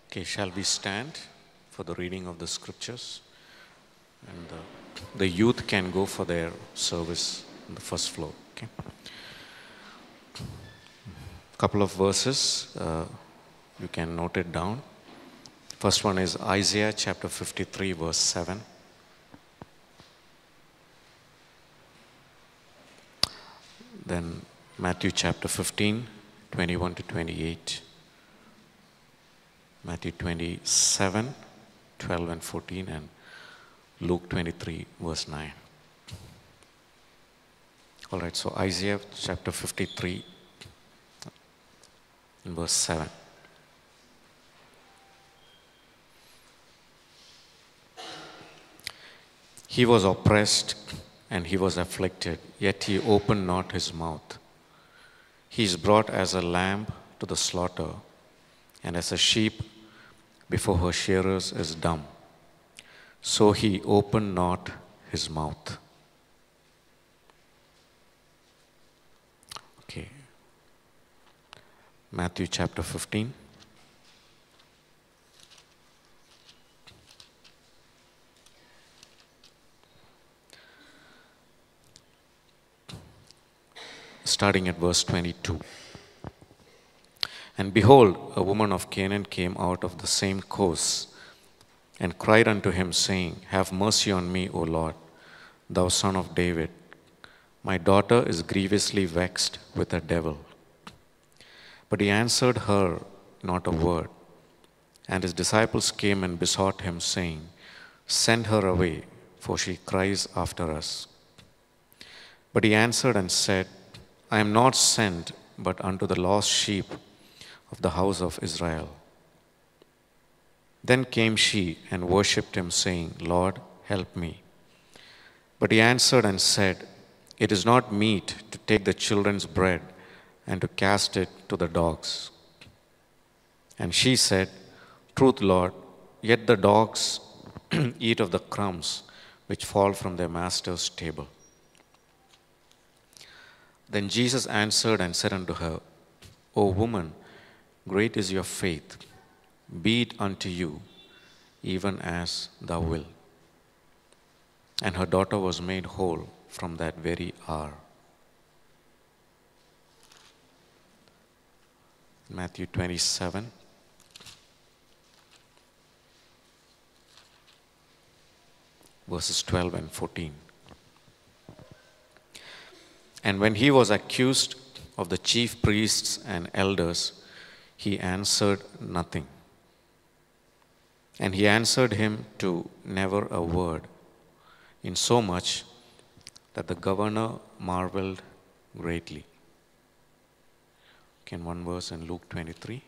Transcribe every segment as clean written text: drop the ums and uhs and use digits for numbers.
Okay, shall we stand for the reading of the scriptures? And the youth can go for their service on the first floor. Okay. Couple of verses, you can note it down. First one is Isaiah chapter 53, verse 7. Then Matthew chapter 15, 21 to 28. Matthew 27, 12 and 14, and Luke 23, verse 9. All right, so Isaiah chapter 53, in verse 7. He was oppressed and he was afflicted, yet he opened not his mouth. He is brought as a lamb to the slaughter, and as a sheep before her shearers is dumb. So he opened not his mouth. Okay. Matthew chapter 15. Starting at verse 22. And behold, a woman of Canaan came out of the same coast and cried unto him, saying, Have mercy on me, O Lord, thou son of David. My daughter is grievously vexed with a devil. But he answered her not a word. And his disciples came and besought him, saying, Send her away, for she cries after us. But he answered and said, I am not sent but unto the lost sheep of the house of Israel. Then came she and worshipped him, saying, Lord, help me. But he answered and said, It is not meet to take the children's bread and to cast it to the dogs. And she said, Truth, Lord, yet the dogs eat of the crumbs which fall from their master's table. Then Jesus answered and said unto her, O woman, great is your faith. Be it unto you, even as thou wilt. And her daughter was made whole from that very hour. Matthew 27. Verses 12 and 14. And when he was accused of the chief priests and elders, he answered nothing. And he answered him to never a word, insomuch that the governor marveled greatly. Can one verse in Luke 23?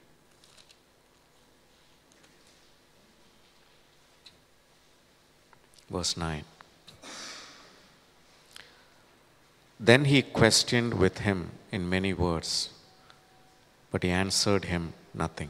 Verse 9. Then he questioned with him in many words, but he answered him nothing.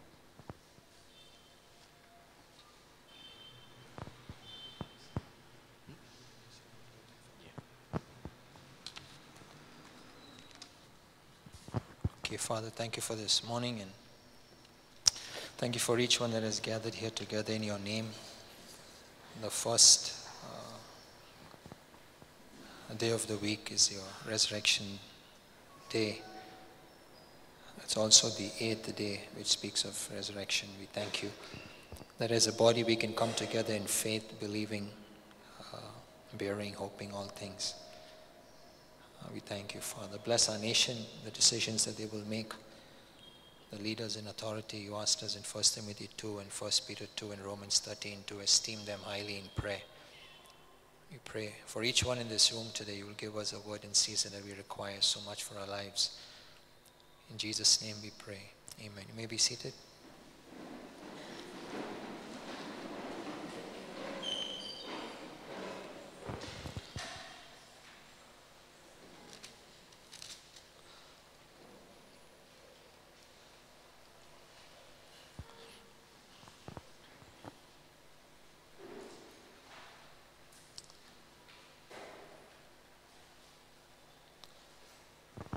Okay, Father, thank you for this morning, and thank you for each one that has gathered here together in your name. The first day of the week is your resurrection day. It's also the 8th day which speaks of resurrection. We thank you that as a body we can come together in faith, believing, bearing, hoping all things. We thank you, Father. Bless our nation, the decisions that they will make. The leaders in authority, you asked us in 1 Timothy 2 and 1 Peter 2 and Romans 13 to esteem them highly in prayer. We pray for each one in this room today, you will give us a word in season that we require so much for our lives. In Jesus' name we pray. Amen. You may be seated.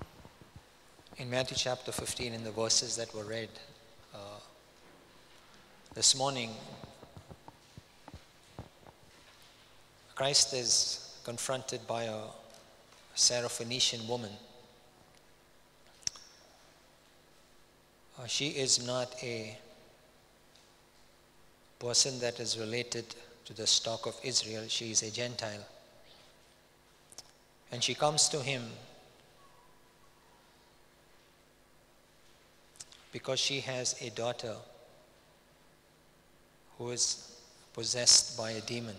In Matthew chapter 15, in the verses that were read, This morning, Christ is confronted by a Syrophoenician woman. She is not a person that is related to the stock of Israel. She is a Gentile. And she comes to him because she has a daughter who is possessed by a demon.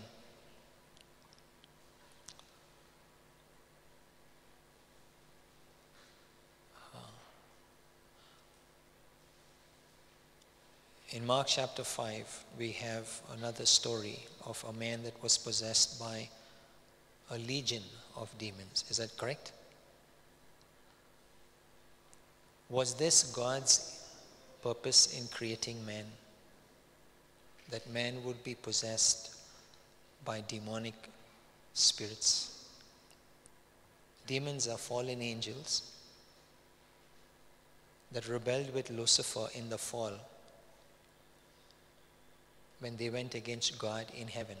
In Mark chapter 5, we have another story of a man that was possessed by a legion of demons. Is that correct? Was this God's purpose in creating man? That man would be possessed by demonic spirits? Demons are fallen angels that rebelled with Lucifer in the fall when they went against God in heaven.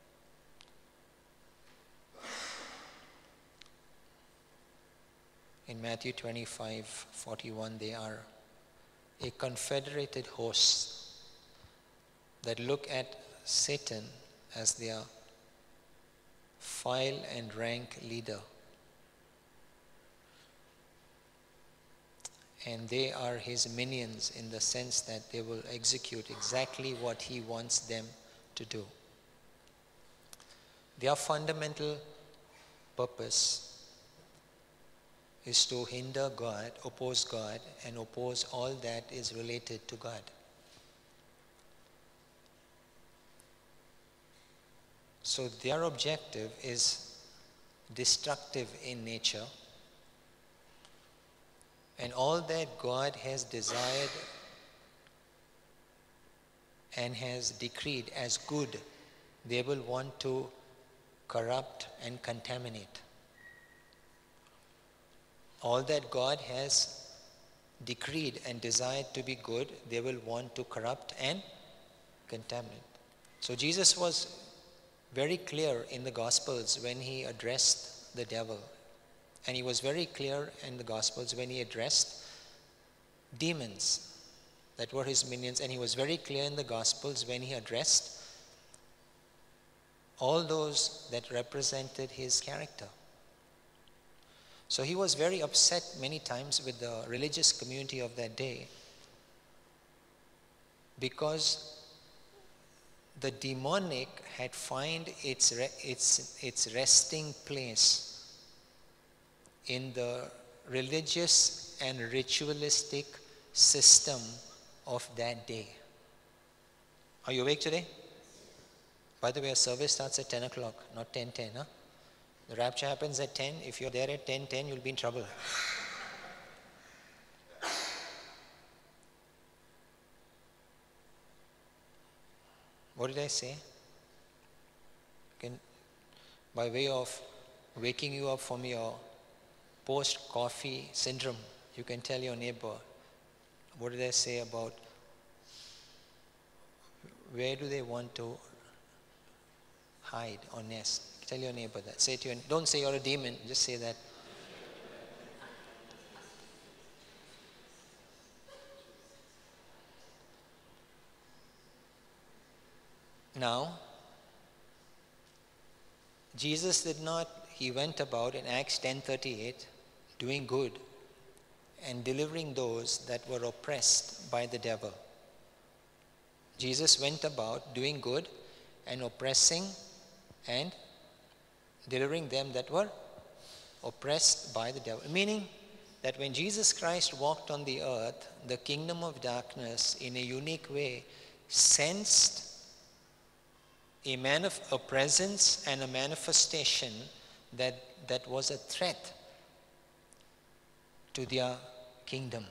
In Matthew 25:41, they are a confederated host that look at Satan as their file and rank leader. And they are his minions in the sense that they will execute exactly what he wants them to do. Their fundamental purpose is to hinder God, oppose God, and oppose all that is related to God. So their objective is destructive in nature. And all that God has desired and has decreed as good, they will want to corrupt and contaminate. All that God has decreed and desired to be good, they will want to corrupt and contaminate. So Jesus was very clear in the Gospels when he addressed the devil. And he was very clear in the Gospels when he addressed demons that were his minions. And he was very clear in the Gospels when he addressed all those that represented his character. So he was very upset many times with the religious community of that day because the demonic had found its resting place in the religious and ritualistic system of that day. Are you awake today? By the way, our service starts at 10 o'clock, not 10:10. Huh? The rapture happens at 10. If you're there at 10:10, you'll be in trouble. What did I say? By way of waking you up from your post-coffee syndrome, you can tell your neighbor, what did I say about where do they want to hide or nest? Tell your neighbor that. Say to your, don't say you're a demon, just say that. Now, Jesus did not, he went about in Acts 10:38 doing good and delivering those that were oppressed by the devil. Jesus went about doing good and oppressing and delivering them that were oppressed by the devil. Meaning that when Jesus Christ walked on the earth, the kingdom of darkness in a unique way sensed a presence and a manifestation that was a threat to their kingdom.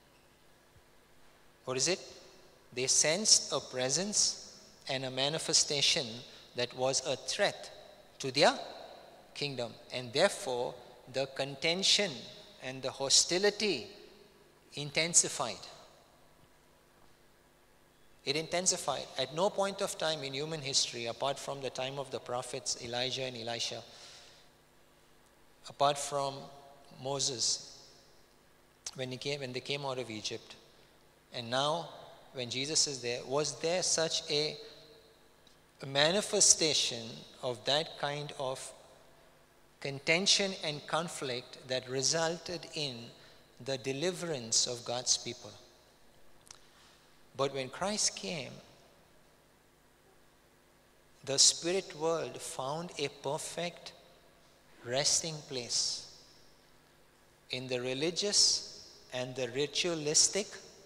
What is it? They sensed a presence and a manifestation that was a threat to their kingdom. And therefore, the contention and the hostility intensified. It intensified. At no point of time in human history, apart from the time of the prophets Elijah and Elisha, apart from Moses, when they came out of Egypt, and now when Jesus is there, was there such a manifestation of that kind of contention and conflict that resulted in the deliverance of God's people. But when Christ came, the spirit world found a perfect resting place in the religious and the ritualistic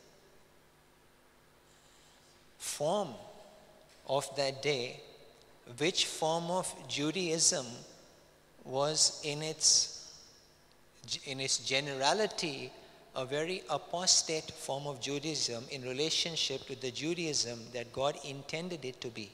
form of that day, which form of Judaism was in its generality a very apostate form of Judaism in relationship to the Judaism that God intended it to be.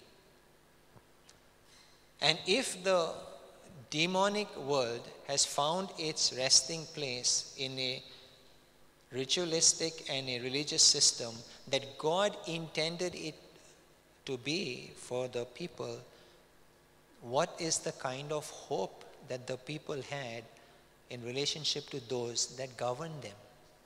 And if the demonic world has found its resting place in a ritualistic and a religious system that God intended it to be for the people, what is the kind of hope that the people had in relationship to those that governed them?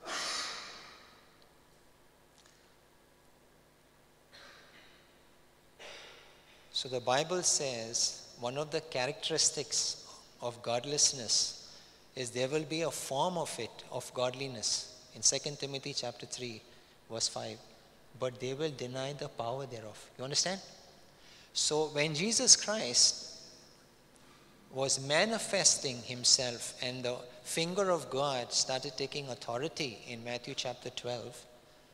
So the Bible says one of the characteristics of godlessness is there will be a form of it, of godliness, in 2 Timothy chapter 3, verse 5. But they will deny the power thereof. You understand? So when Jesus Christ was manifesting himself and the finger of God started taking authority in Matthew chapter 12,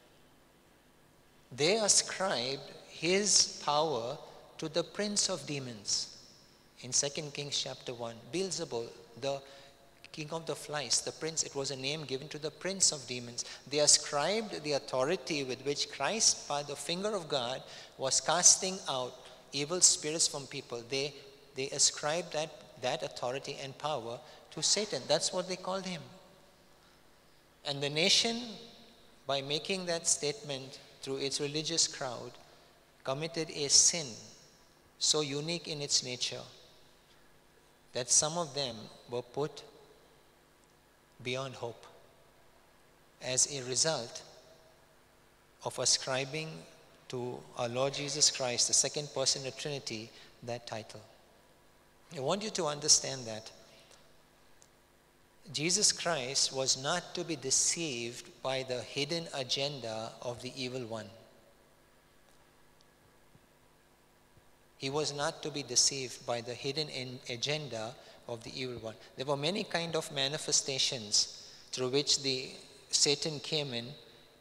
they ascribed his power to the prince of demons. In 2 Kings chapter 1, Beelzebul, the king of the flies, the prince, it was a name given to the prince of demons. They ascribed the authority with which Christ, by the finger of God, was casting out evil spirits from people. They ascribed that authority and power to Satan. That's what they called him. And the nation, by making that statement through its religious crowd, committed a sin so unique in its nature that some of them were put beyond hope as a result of ascribing to our Lord Jesus Christ, the second person of the Trinity, that title. I want you to understand that Jesus Christ was not to be deceived by the hidden agenda of the evil one. He was not to be deceived by the hidden agenda of the evil one. There were many kind of manifestations through which Satan came in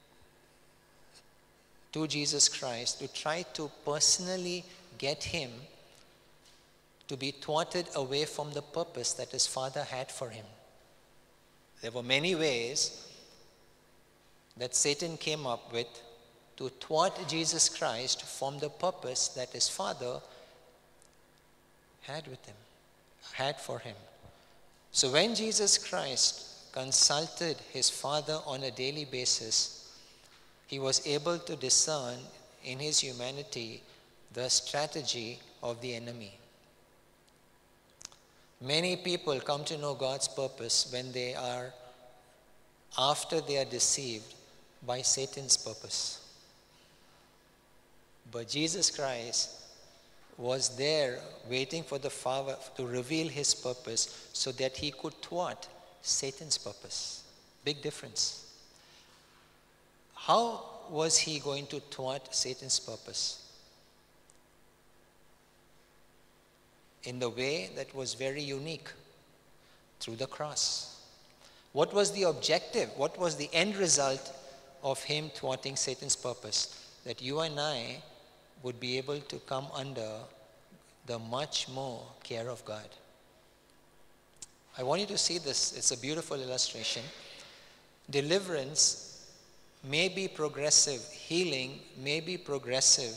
to Jesus Christ to try to personally get him to be thwarted away from the purpose that his Father had for him. There were many ways that Satan came up with to thwart Jesus Christ from the purpose that his Father had for him. So when Jesus Christ consulted his Father on a daily basis, he was able to discern in his humanity the strategy of the enemy. Many people come to know God's purpose after they are deceived by Satan's purpose. But Jesus Christ was there waiting for the Father to reveal his purpose so that he could thwart Satan's purpose. Big difference. How was he going to thwart Satan's purpose? In the way that was very unique, through the cross. What was the objective? What was the end result of him thwarting Satan's purpose? That you and I would be able to come under the much more care of God. I want you to see this. It's a beautiful illustration. Deliverance may be progressive. Healing may be progressive.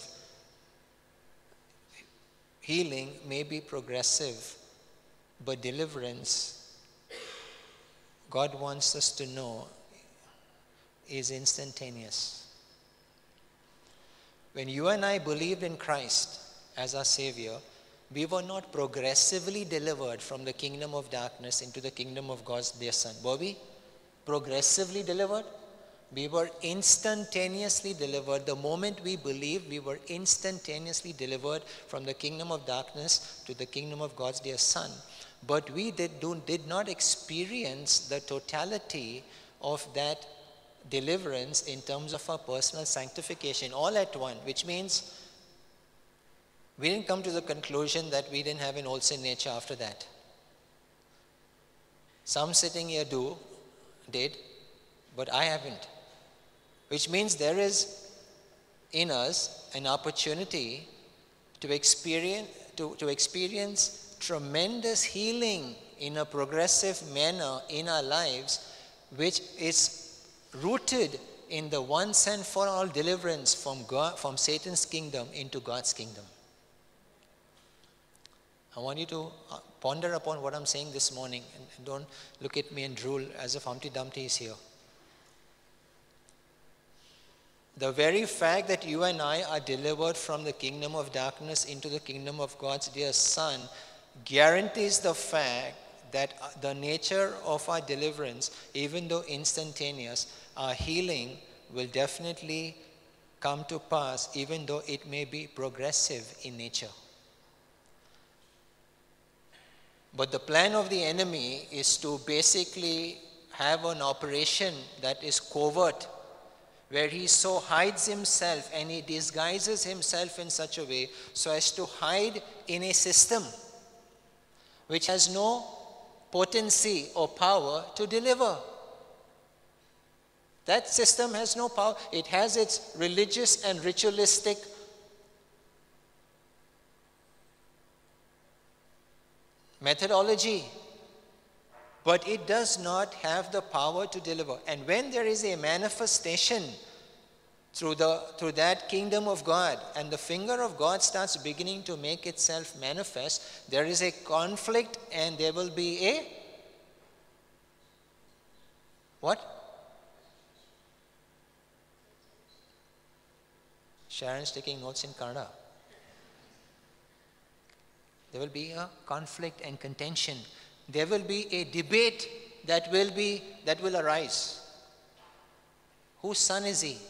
Healing may be progressive, but deliverance, God wants us to know, is instantaneous. When you and I believed in Christ as our Savior, we were not progressively delivered from the kingdom of darkness into the kingdom of God's dear Son. Were we progressively delivered? We were instantaneously delivered. The moment we believed, we were instantaneously delivered from the kingdom of darkness to the kingdom of God's dear Son. But we did not experience the totality of that deliverance in terms of our personal sanctification all at once, which means we didn't come to the conclusion that we didn't have an old sin nature after that. Some sitting here did, but I haven't. Which means there is in us an opportunity to experience tremendous healing in a progressive manner in our lives, which is rooted in the once and for all deliverance from Satan's kingdom into God's kingdom. I want you to ponder upon what I'm saying this morning, and don't look at me and drool as if Humpty Dumpty is here. The very fact that you and I are delivered from the kingdom of darkness into the kingdom of God's dear Son guarantees the fact that the nature of our deliverance, even though instantaneous, our healing will definitely come to pass, even though it may be progressive in nature. But the plan of the enemy is to basically have an operation that is covert, where he so hides himself and he disguises himself in such a way so as to hide in a system which has no potency or power to deliver. That system has no power. It has its religious and ritualistic methodology, but it does not have the power to deliver. And when there is a manifestation through that kingdom of God, and the finger of God starts beginning to make itself manifest, there is a conflict, and there will be a what? Sharon's taking notes in Kannada. There will be a conflict and contention. There will be a debate that will arise. Whose son is he?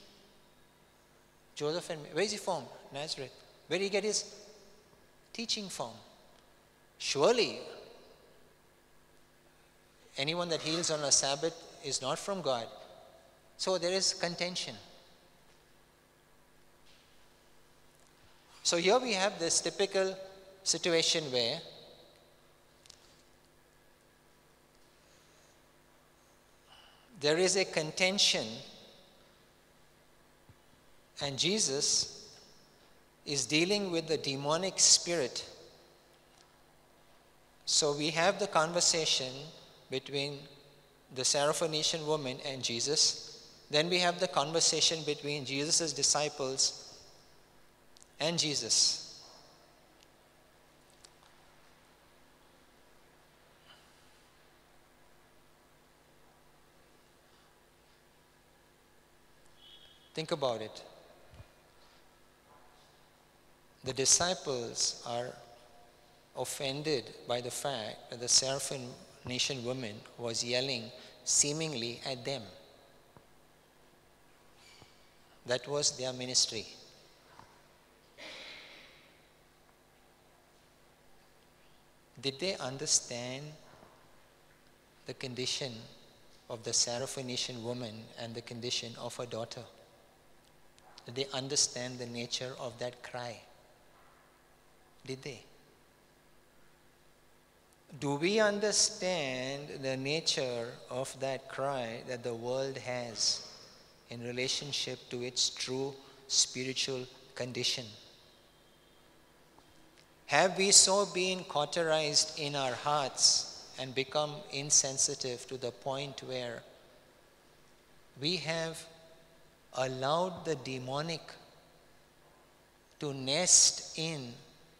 Joseph and Mary. Where is he from? Nazareth. Where did he get his teaching from? Surely, anyone that heals on a Sabbath is not from God. So there is contention. So here we have this typical situation where there is a contention, and Jesus is dealing with the demonic spirit. So we have the conversation between the Syrophoenician woman and Jesus. Then we have the conversation between Jesus' disciples and Jesus. Think about it. The disciples are offended by the fact that the Syrophoenician woman was yelling seemingly at them. That was their ministry. Did they understand the condition of the Syrophoenician woman and the condition of her daughter? Did they understand the nature of that cry? Did they? Do we understand the nature of that cry that the world has in relationship to its true spiritual condition? Have we so been cauterized in our hearts and become insensitive to the point where we have allowed the demonic to nest in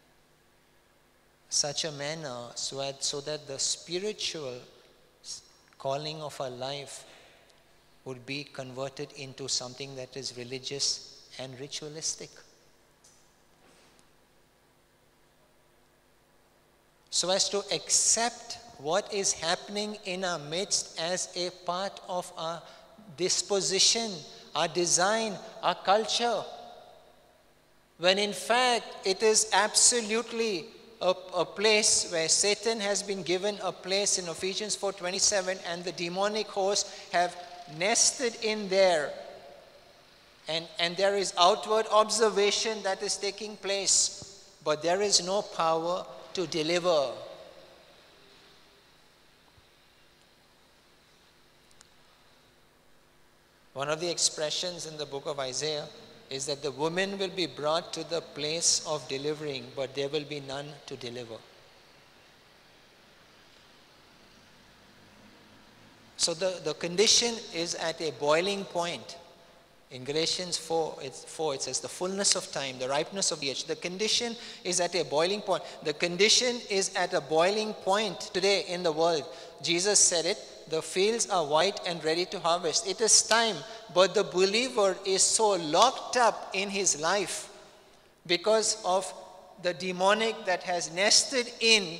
such a manner so that the spiritual calling of our life would be converted into something that is religious and ritualistic. So as to accept what is happening in our midst as a part of our disposition, our design, our culture, when in fact it is absolutely a place where Satan has been given a place in Ephesians 4:27, and the demonic hosts have nested in there, and there is outward observation that is taking place, but there is no power to deliver. One of the expressions in the book of Isaiah is that the woman will be brought to the place of delivering, but there will be none to deliver. So the condition is at a boiling point. In Galatians 4, it says the fullness of time, the ripeness of the age. The condition is at a boiling point. The condition is at a boiling point today in the world. Jesus said it. The fields are white and ready to harvest. It is time, but the believer is so locked up in his life because of the demonic that has nested in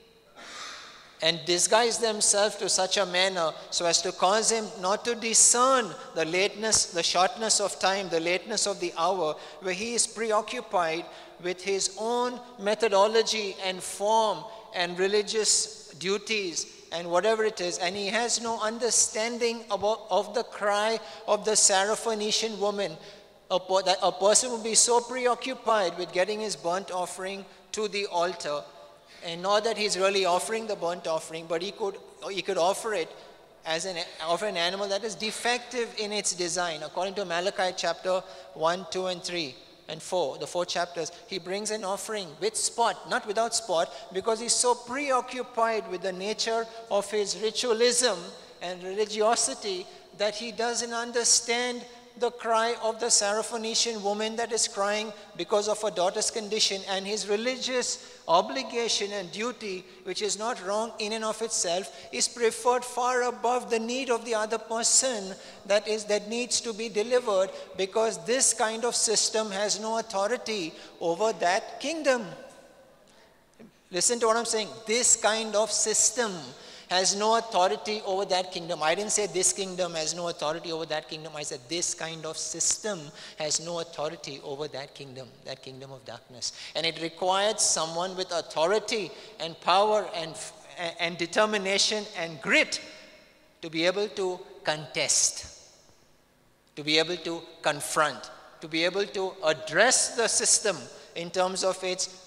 and disguised themselves to such a manner so as to cause him not to discern the lateness, the shortness of time, the lateness of the hour, where he is preoccupied with his own methodology and form and religious duties and whatever it is, and he has no understanding of the cry of the Syrophoenician woman. A person will be so preoccupied with getting his burnt offering to the altar, and not that he's really offering the burnt offering, but he could offer it as an animal that is defective in its design. According to Malachi chapter 1, 2, and 3, and 4, the 4 chapters, he brings an offering with spot, not without spot, because he's so preoccupied with the nature of his ritualism and religiosity that he doesn't understand the cry of the Syrophoenician woman that is crying because of her daughter's condition, and his religious obligation and duty, which is not wrong in and of itself, is preferred far above the need of the other person that needs to be delivered, because this kind of system has no authority over that kingdom. Listen to what I'm saying. This kind of system has no authority over that kingdom. I didn't say this kingdom has no authority over that kingdom. I said this kind of system has no authority over that kingdom of darkness. And it required someone with authority and power and determination and grit to be able to contest, to be able to confront, to be able to address the system in terms of its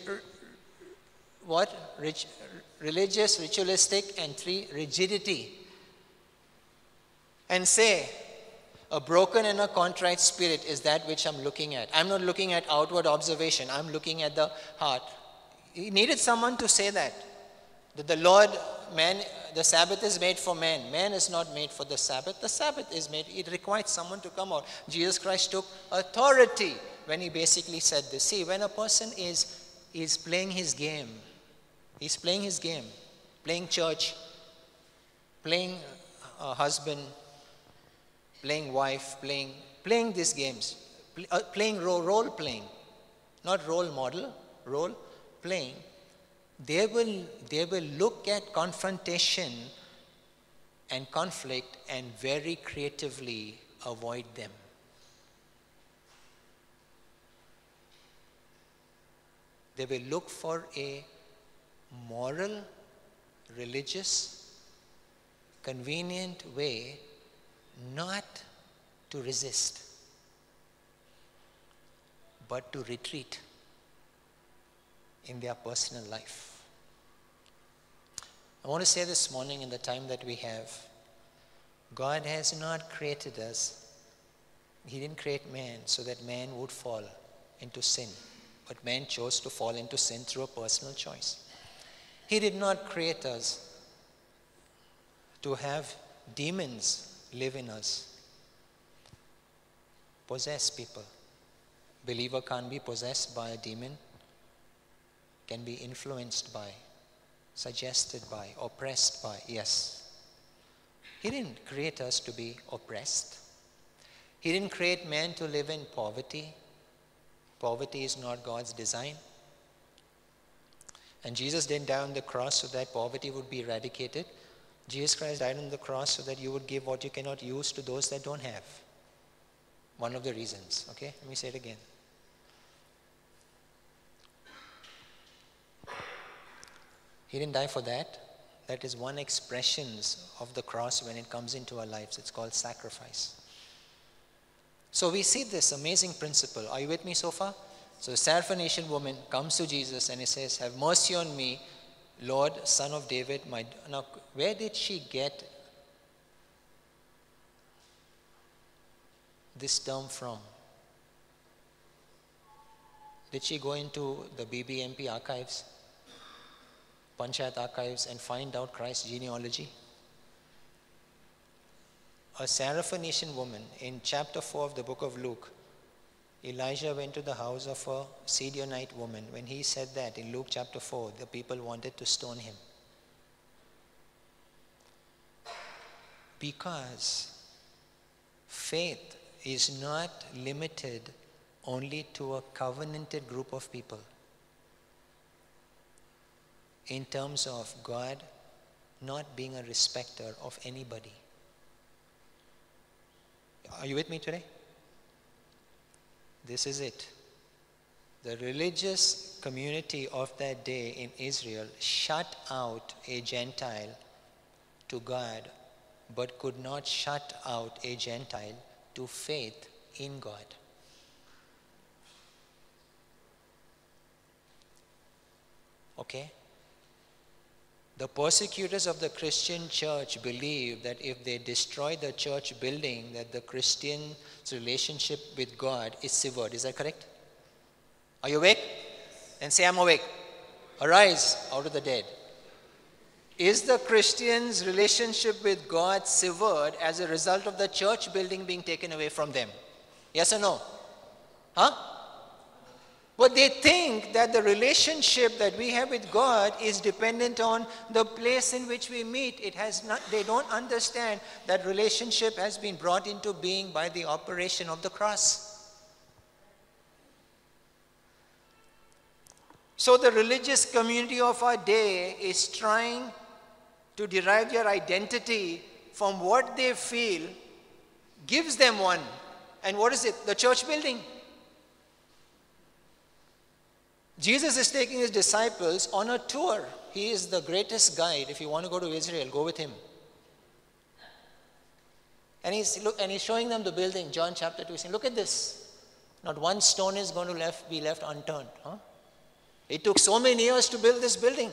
religious, ritualistic, and 3, rigidity. And say, a broken and a contrite spirit is that which I'm looking at. I'm not looking at outward observation. I'm looking at the heart. He needed someone to say that the Lord, the Sabbath is made for man. Man is not made for the Sabbath. The Sabbath is made. It requires someone to come out. Jesus Christ took authority when he basically said this. See, when a person is playing his game, he's playing his game, playing church, playing husband, playing wife, playing these games, playing role playing, not role model, role playing. They will look at confrontation and conflict and very creatively avoid them. They will look for a moral, religious, convenient way not to resist, but to retreat in their personal life. I want to say this morning, in the time that we have, God has not created us. He didn't create man so that man would fall into sin, but man chose to fall into sin through a personal choice. He did not create us to have demons live in us, possess people. Believer can't be possessed by a demon, can be influenced by, suggested by, oppressed by. Yes. He didn't create us to be oppressed. He didn't create man to live in poverty. Poverty is not God's design. And Jesus didn't die on the cross so that poverty would be eradicated. Jesus Christ died on the cross so that you would give what you cannot use to those that don't have. One of the reasons. Okay, let me say it again. He didn't die for that. That is one expression of the cross when it comes into our lives. It's called sacrifice. So we see this amazing principle. Are you with me so far? So the Syrophoenician woman comes to Jesus and he says, have mercy on me, Lord, son of David. Now, where did she get this term from? Did she go into the BBMP archives, Panchayat archives, and find out Christ's genealogy? A Syrophoenician woman, in chapter 4 of the book of Luke, Elijah went to the house of a Sidonite woman. When he said that in Luke chapter 4, the people wanted to stone him. Because faith is not limited only to a covenanted group of people in terms of God not being a respecter of anybody. Are you with me today? This is it. The religious community of that day in Israel shut out a Gentile to God, but could not shut out a Gentile to faith in God. Okay? The persecutors of the Christian church believe that if they destroy the church building, that the Christian's relationship with God is severed. Is that correct? Are you awake? Then say, I'm awake. Arise out of the dead. Is the Christian's relationship with God severed as a result of the church building being taken away from them? Yes or no? Huh? But they think that the relationship that we have with God is dependent on the place in which we meet. It has not, they don't understand that relationship has been brought into being by the operation of the cross. So the religious community of our day is trying to derive their identity from what they feel gives them one. And what is it? The church building. Jesus is taking his disciples on a tour. He is the greatest guide. If you want to go to Israel, go with him. And he's showing them the building, John chapter 2. He's saying, look at this. Not one stone is going to be left unturned. Huh? It took so many years to build this building.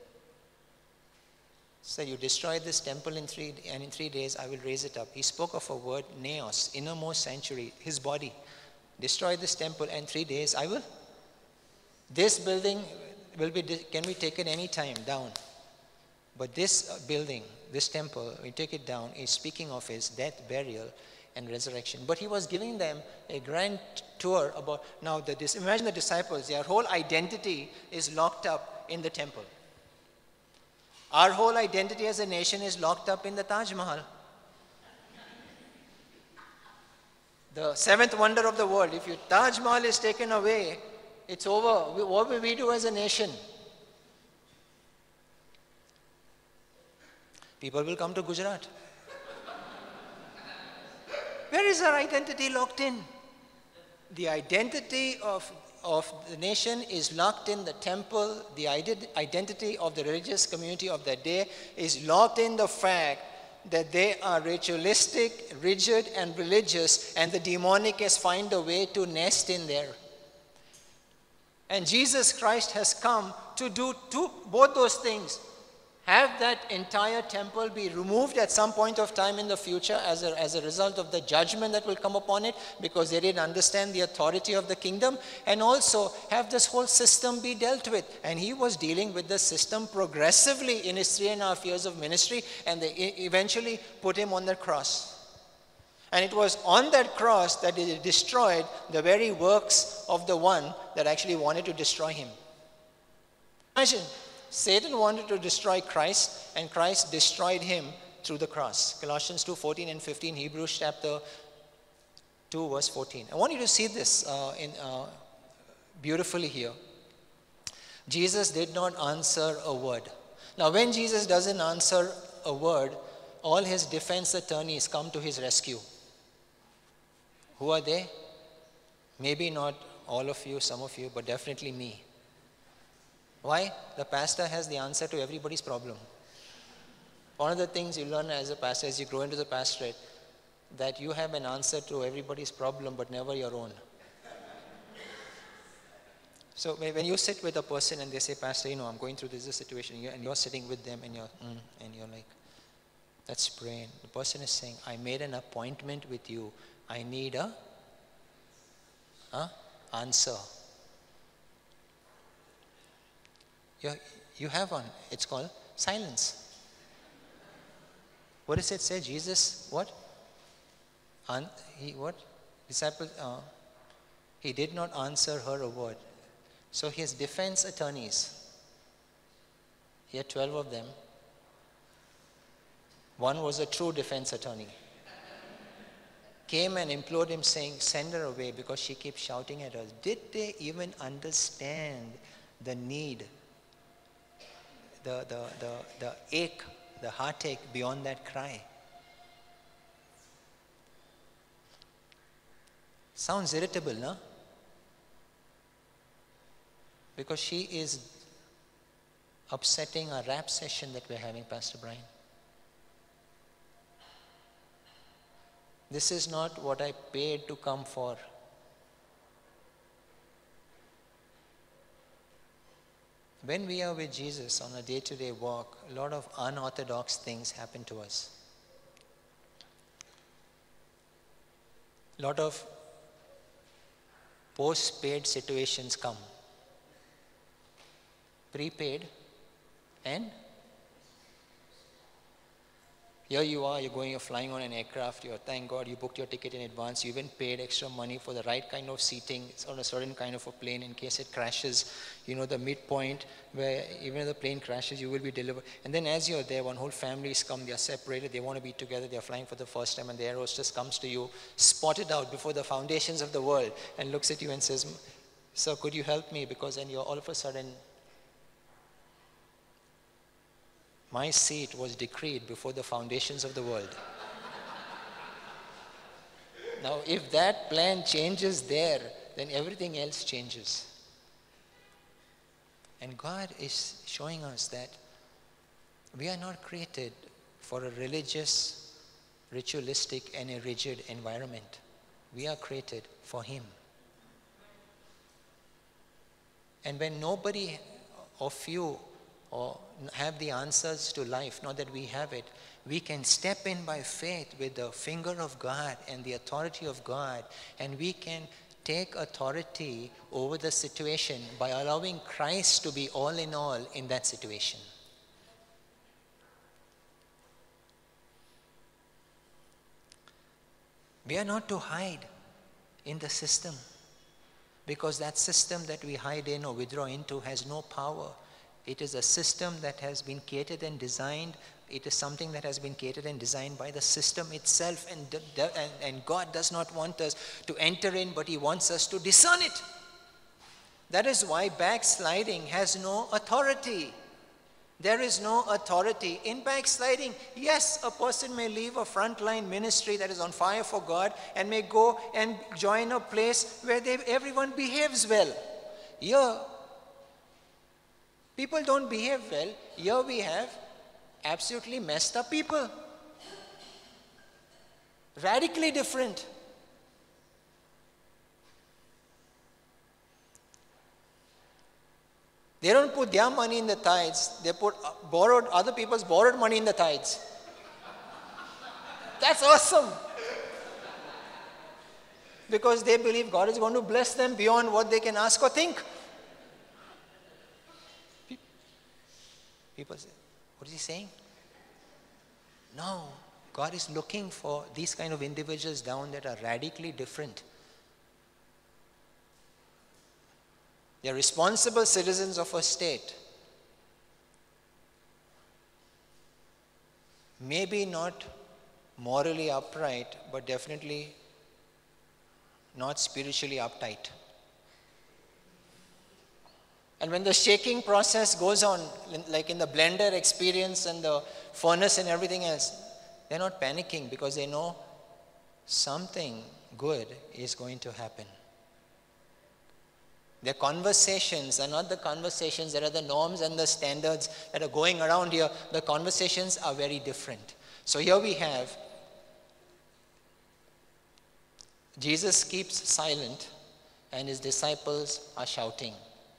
So you destroy this temple in 3 days I will raise it up. He spoke of a word, naos, innermost sanctuary, his body. Destroy this temple and 3 days I will. This building can be taken any time down. But this building, this temple, we take it down, is speaking of his death, burial, and resurrection. But he was giving them a grand tour about, now imagine the disciples, their whole identity is locked up in the temple. Our whole identity as a nation is locked up in the Taj Mahal. The seventh wonder of the world. If Taj Mahal is taken away, it's over. What will we do as a nation? People will come to Gujarat. Where is our identity locked in? The identity of the nation is locked in the temple. The identity of the religious community of that day is locked in the fact that they are ritualistic, rigid, and religious, and the demonic has found a way to nest in there. And Jesus Christ has come to do both those things. Have that entire temple be removed at some point of time in the future as a result of the judgment that will come upon it, because they didn't understand the authority of the kingdom, and also have this whole system be dealt with. And he was dealing with the system progressively in his 3.5 years of ministry, and they eventually put him on the cross. And it was on that cross that he destroyed the very works of the one that actually wanted to destroy him. Imagine, Satan wanted to destroy Christ, and Christ destroyed him through the cross. Colossians 2:14 and 15, Hebrews chapter 2 verse 14. I want you to see this beautifully here. Jesus did not answer a word. Now when Jesus doesn't answer a word, all his defense attorneys come to his rescue. Who are they? Maybe not all of you, some of you, but definitely me. Why? The pastor has the answer to everybody's problem. One of the things you learn as a pastor as you grow into the pastorate, that you have an answer to everybody's problem but never your own. So when you sit with a person and they say, Pastor, I'm going through this situation, and you're sitting with them and you're like, let's pray. And the person is saying, I made an appointment with you. I need a answer. You have one. It's called silence. What does it say? Jesus, what? Disciples, he did not answer her a word. So his defense attorneys, he had 12 of them. One was a true defense attorney. Came and implored him saying, send her away because she keeps shouting at us. Did they even understand the need, the ache, the heartache beyond that cry? Sounds irritable, no? Because she is upsetting a rap session that we're having, Pastor Brian. This is not what I paid to come for. When we are with Jesus on a day-to-day walk, a lot of unorthodox things happen to us. A lot of post-paid situations come. Prepaid and here you are, you're flying on an aircraft, thank God you booked your ticket in advance, you even paid extra money for the right kind of seating. It's on a certain kind of a plane in case it crashes, the midpoint where even if the plane crashes, you will be delivered. And then as you're there, one whole family has come, they're separated, they want to be together, they're flying for the first time, and the air hostess comes to you, spotted out before the foundations of the world, and looks at you and says, sir, could you help me? Because then you're all of a sudden, my seat was decreed before the foundations of the world. Now, if that plan changes there, then everything else changes. And God is showing us that we are not created for a religious, ritualistic, and a rigid environment. We are created for Him. And when nobody of you or have the answers to life, not that we have it, we can step in by faith with the finger of God and the authority of God, and we can take authority over the situation by allowing Christ to be all in that situation. We are not to hide in the system, because that system that we hide in or withdraw into has no power. It is a system that has been created and designed. It is something that has been created and designed by the system itself. And God does not want us to enter in, but He wants us to discern it. That is why backsliding has no authority. There is no authority in backsliding. Yes, a person may leave a frontline ministry that is on fire for God and may go and join a place where everyone behaves well. Here, people don't behave well. Here we have absolutely messed up people. Radically different. They don't put their money in the tithes. They put other people's borrowed money in the tithes. That's awesome. Because they believe God is going to bless them beyond what they can ask or think. People say, what is he saying? No, God is looking for these kind of individuals down that are radically different. They are responsible citizens of a state. Maybe not morally upright, but definitely not spiritually uptight. And when the shaking process goes on, like in the blender experience and the furnace and everything else, they're not panicking because they know something good is going to happen. Their conversations are not the conversations that are the norms and the standards that are going around here. The conversations are very different. So here we have Jesus keeps silent and his disciples are shouting.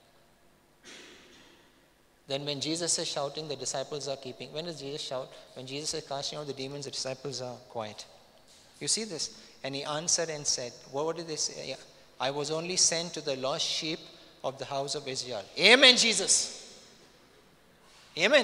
Then when Jesus is shouting, the disciples are keeping. When does Jesus shout? When Jesus is casting out the demons, the disciples are quiet. You see this? And he answered and said, what did they say? I was only sent to the lost sheep of the house of Israel. Amen, Jesus. Amen.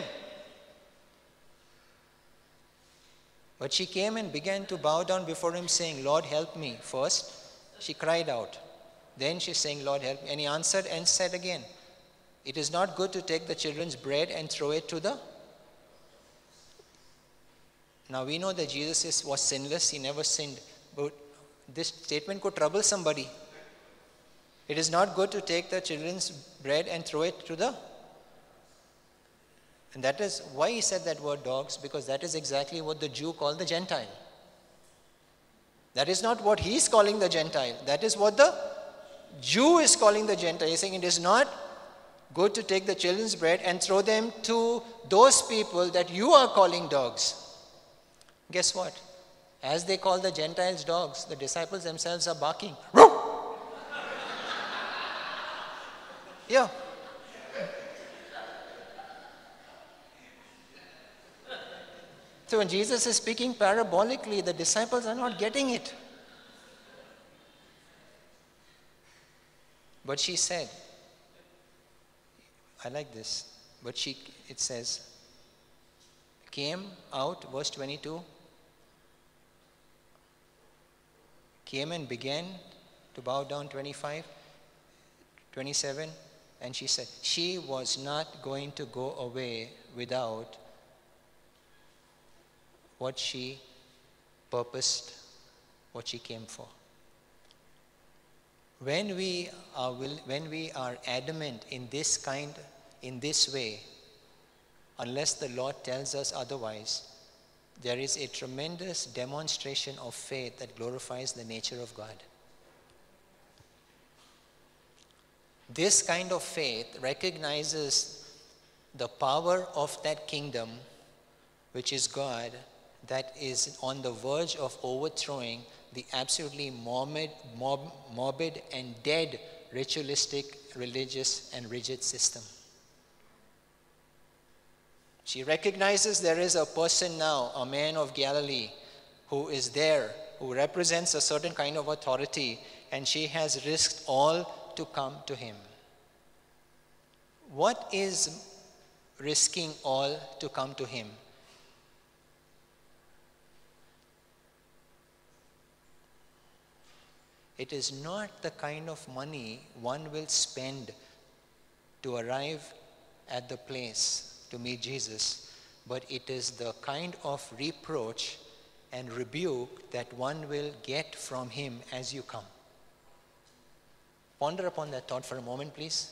But she came and began to bow down before him, saying, Lord, help me. First, she cried out. Then she's saying, Lord, help me. And he answered and said again, it is not good to take the children's bread and throw it to the... Now we know that Jesus was sinless. He never sinned. But this statement could trouble somebody. It is not good to take the children's bread and throw it to the... And that is why he said that word dogs, because that is exactly what the Jew called the Gentile. That is not what he's calling the Gentile. That is what the Jew is calling the Gentile. He's saying it is not good to take the children's bread and throw them to those people that you are calling dogs. Guess what? As they call the Gentiles dogs, the disciples themselves are barking. Yeah. So when Jesus is speaking parabolically, the disciples are not getting it. But she said, I like this, but it says, came out, verse 22, came and began to bow down, 25, 27, and she said, she was not going to go away without what she purposed, what she came for. When we are adamant in this way, unless the Lord tells us otherwise, there is a tremendous demonstration of faith that glorifies the nature of God. This kind of faith recognizes the power of that kingdom, which is God, that is on the verge of overthrowing the absolutely morbid and dead ritualistic, religious, and rigid system. She recognizes there is a person now, a man of Galilee, who is there, who represents a certain kind of authority, and she has risked all to come to him. What is risking all to come to him? It is not the kind of money one will spend to arrive at the place to meet Jesus, but it is the kind of reproach and rebuke that one will get from him as you come. Ponder upon that thought for a moment, please.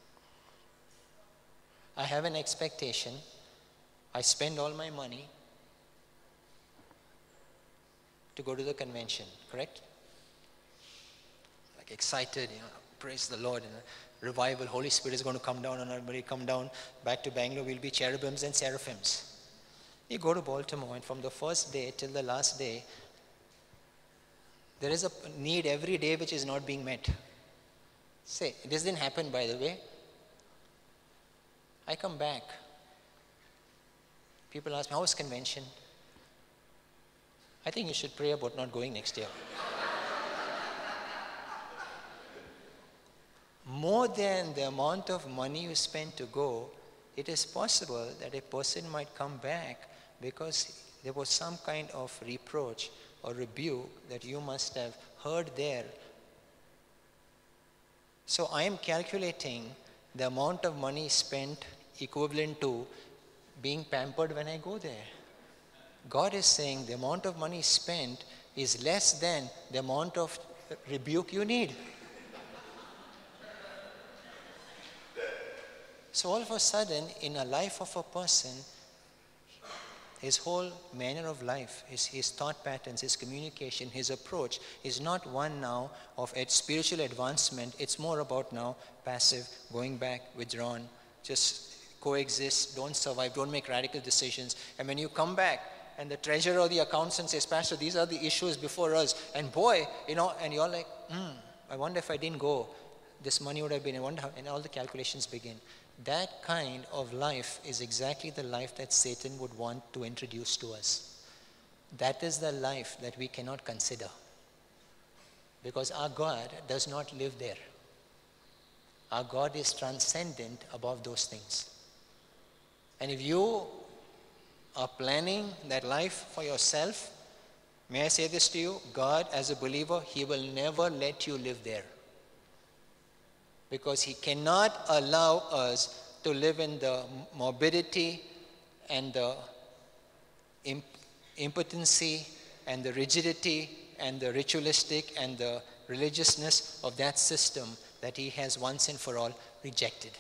I have an expectation. I spend all my money to go to the convention, correct? Excited, praise the Lord, revival, Holy Spirit is going to come down, and everybody come down. Back to Bangalore, we'll be cherubims and seraphims. You go to Baltimore, and from the first day till the last day, there is a need every day which is not being met. Say, this didn't happen, by the way. I come back. People ask me, how was convention? I think you should pray about not going next year. More than the amount of money you spend to go, it is possible that a person might come back because there was some kind of reproach or rebuke that you must have heard there. So I am calculating the amount of money spent equivalent to being pampered when I go there. God is saying the amount of money spent is less than the amount of rebuke you need. So all of a sudden, in a life of a person, his whole manner of life, his thought patterns, his communication, his approach is not one now of spiritual advancement. It's more about now passive, going back, withdrawn, just coexist, don't survive, don't make radical decisions. And when you come back and the treasurer or the accountant says, Pastor, these are the issues before us. And boy, and you're like, I wonder if I didn't go, this money would have been, I wonder how, and all the calculations begin. That kind of life is exactly the life that Satan would want to introduce to us. That is the life that we cannot consider. Because our God does not live there. Our God is transcendent above those things. And if you are planning that life for yourself, may I say this to you? God, as a believer, He will never let you live there. Because He cannot allow us to live in the morbidity and the impotency and the rigidity and the ritualistic and the religiousness of that system that He has once and for all rejected.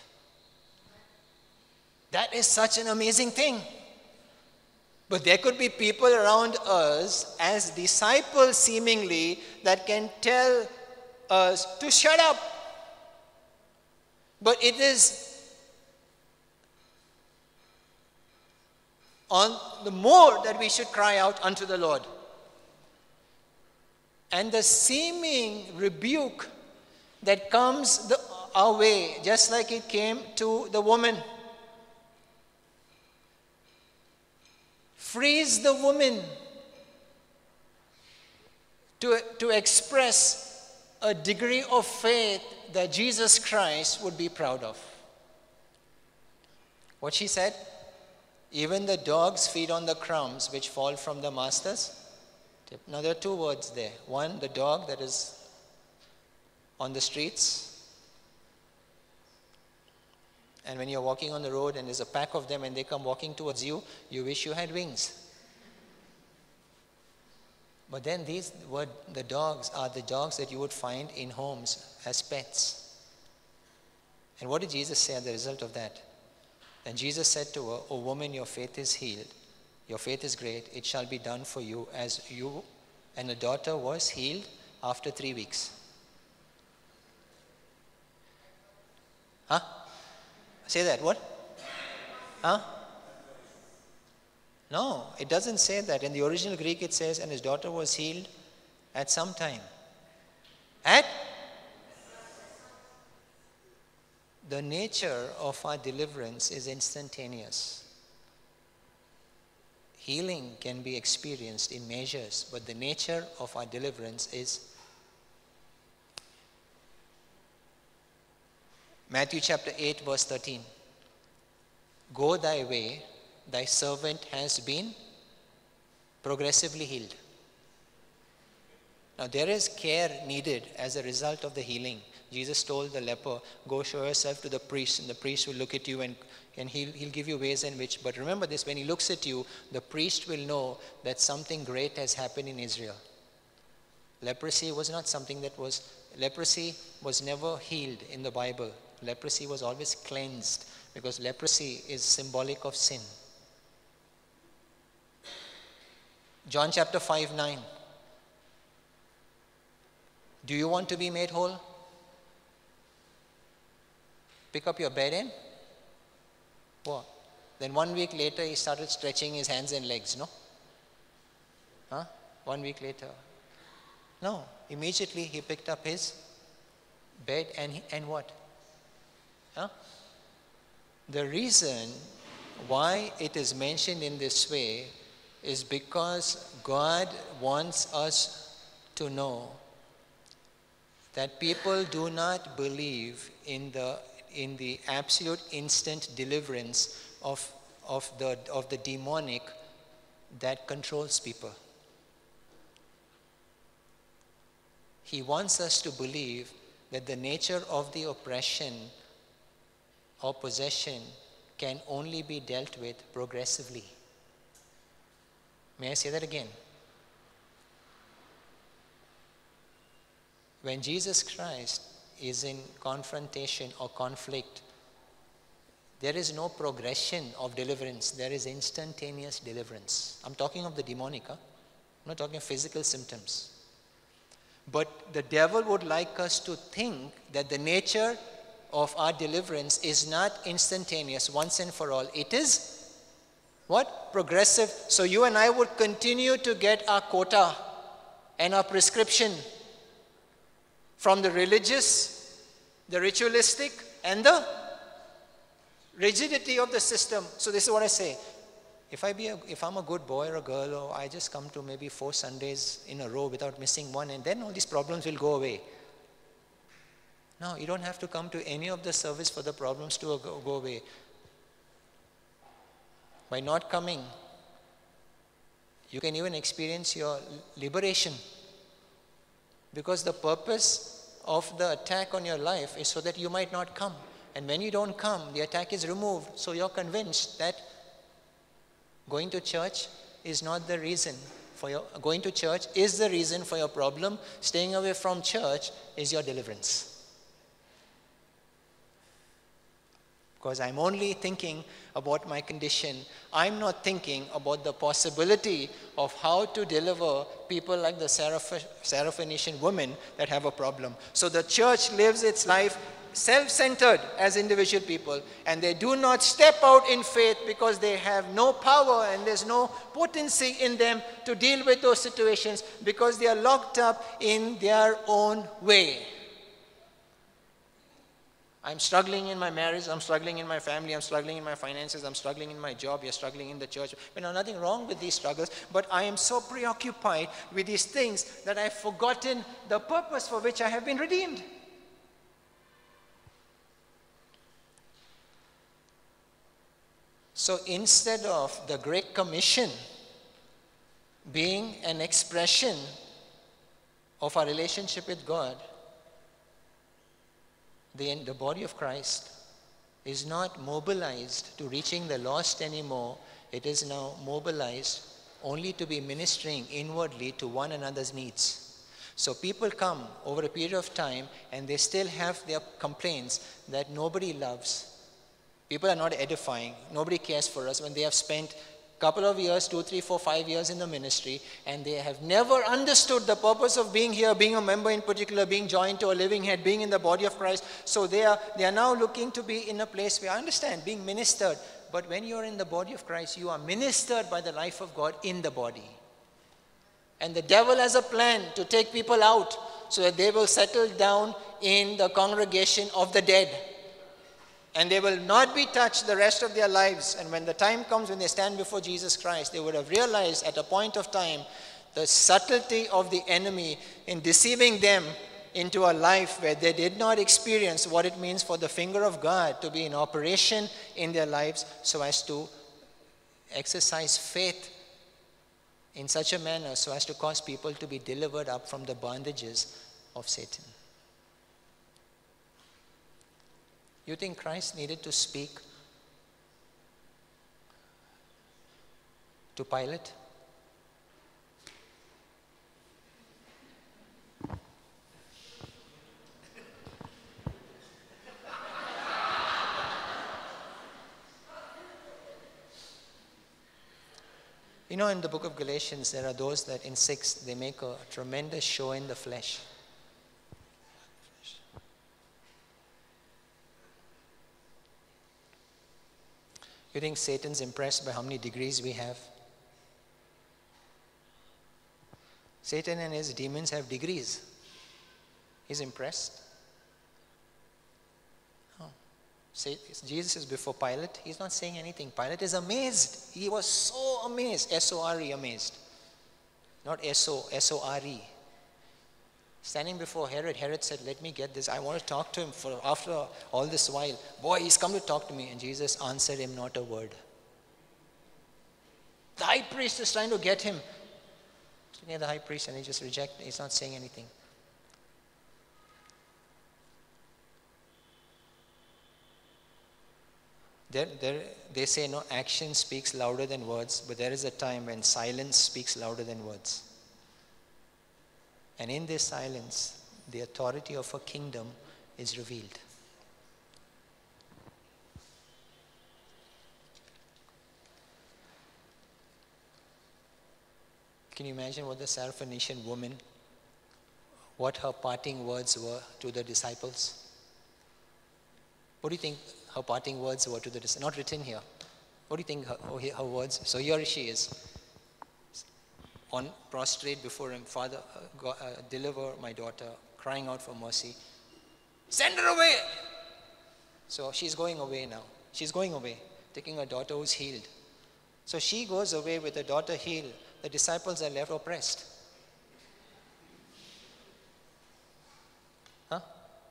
That is such an amazing thing. But there could be people around us as disciples seemingly that can tell us to shut up. But it is on the more that we should cry out unto the Lord. And the seeming rebuke that comes our way, just like it came to the woman, frees the woman to express a degree of faith that Jesus Christ would be proud of. What she said? Even the dogs feed on the crumbs which fall from the master's tip. Now there are two words there. One, the dog that is on the streets. And when you're walking on the road and there's a pack of them and they come walking towards you, you wish you had wings. But then the dogs are the dogs that you would find in homes as pets. And what did Jesus say as a result of that? And Jesus said to her, O woman, your faith is healed. Your faith is great. It shall be done for you as you. And the daughter was healed after 3 weeks. Huh? Say that. What? Huh? No, it doesn't say that. In the original Greek it says, and his daughter was healed at some time. At? The nature of our deliverance is instantaneous. Healing can be experienced in measures, but the nature of our deliverance is. Matthew chapter 8 verse 13. Go thy way, thy servant has been progressively healed. Now there is care needed as a result of the healing. Jesus told the leper, go show yourself to the priest, and the priest will look at you and he'll give you ways in which. But remember this, when he looks at you, the priest will know that something great has happened in Israel. Leprosy was not something leprosy was never healed in the Bible. Leprosy was always cleansed because leprosy is symbolic of sin. John chapter 5:9. Do you want to be made whole? Pick up your bed and what? Then 1 week later he started stretching his hands and legs, no? Huh? 1 week later. No. Immediately he picked up his bed and what? Huh? The reason why it is mentioned in this way is because God wants us to know that people do not believe in the absolute instant deliverance of the demonic that controls people. He wants us to believe that the nature of the oppression or possession can only be dealt with progressively. May I say that again? When Jesus Christ is in confrontation or conflict, there is no progression of deliverance. There is instantaneous deliverance. I'm talking of the demonic. I'm not talking of physical symptoms. But the devil would like us to think that the nature of our deliverance is not instantaneous, once and for all. It is what? Progressive. So you and I would continue to get our quota and our prescription from the religious, the ritualistic, and the rigidity of the system. So this is what I say. If I'm a good boy or a girl, or I just come to maybe 4 Sundays in a row without missing one, and then all these problems will go away. No, you don't have to come to any of the service for the problems to go away. By not coming, you can even experience your liberation. Because the purpose of the attack on your life is so that you might not come. And when you don't come, the attack is removed. So you're convinced that going to church is not the reason for your, going to church is the reason for your problem. Staying away from church is your deliverance. Because I'm only thinking about my condition. I'm not thinking about the possibility of how to deliver people like the Syrophoenician women that have a problem. So the church lives its life self-centered as individual people, and they do not step out in faith because they have no power and there's no potency in them to deal with those situations because they are locked up in their own way. I'm struggling in my marriage, I'm struggling in my family, I'm struggling in my finances, I'm struggling in my job, you're struggling in the church. There's nothing wrong with these struggles, but I am so preoccupied with these things that I've forgotten the purpose for which I have been redeemed. So instead of the Great Commission being an expression of our relationship with God, the body of Christ is not mobilized to reaching the lost anymore. It is now mobilized only to be ministering inwardly to one another's needs. So people come over a period of time and they still have their complaints that nobody loves. People are not edifying. Nobody cares for us when they have spent a couple of years, 2, 3, 4, 5 years in the ministry, and they have never understood the purpose of being here, being a member in particular, being joined to a living head, being in the body of Christ. So they are now looking to be in a place where I understand being ministered. But when you're in the body of Christ, you are ministered by the life of God in the body. And the devil has a plan to take people out so that they will settle down in the congregation of the dead. And they will not be touched the rest of their lives. And when the time comes when they stand before Jesus Christ, they would have realized at a point of time the subtlety of the enemy in deceiving them into a life where they did not experience what it means for the finger of God to be in operation in their lives so as to exercise faith in such a manner so as to cause people to be delivered up from the bondages of Satan. You think Christ needed to speak to Pilate? You know, in the book of Galatians, there are those that in 6, they make a tremendous show in the flesh. You think Satan's impressed by how many degrees we have? Satan and his demons have degrees. He's impressed. No. Jesus is before Pilate. He's not saying anything. Pilate is amazed. He was so amazed. S-O-R-E, amazed. Not S-O, S-O-R-E. Standing before Herod, Herod said, let me get this. I want to talk to him for after all this while. Boy, he's come to talk to me. And Jesus answered him not a word. The high priest is trying to get him. He's near the high priest and he just rejects. He's not saying anything. They say, no, action speaks louder than words. But there is a time when silence speaks louder than words. And in this silence, the authority of her kingdom is revealed. Can you imagine what the Syrophoenician woman, what her parting words were to the disciples? What do you think her parting words were to the disciples? Not written here. What do you think her words? So here she is, on prostrate before him. Father, deliver my daughter, crying out for mercy. Send her away. So she's going away now. She's going away, taking her daughter who's healed. So she goes away with her daughter healed. The disciples are left oppressed. Huh?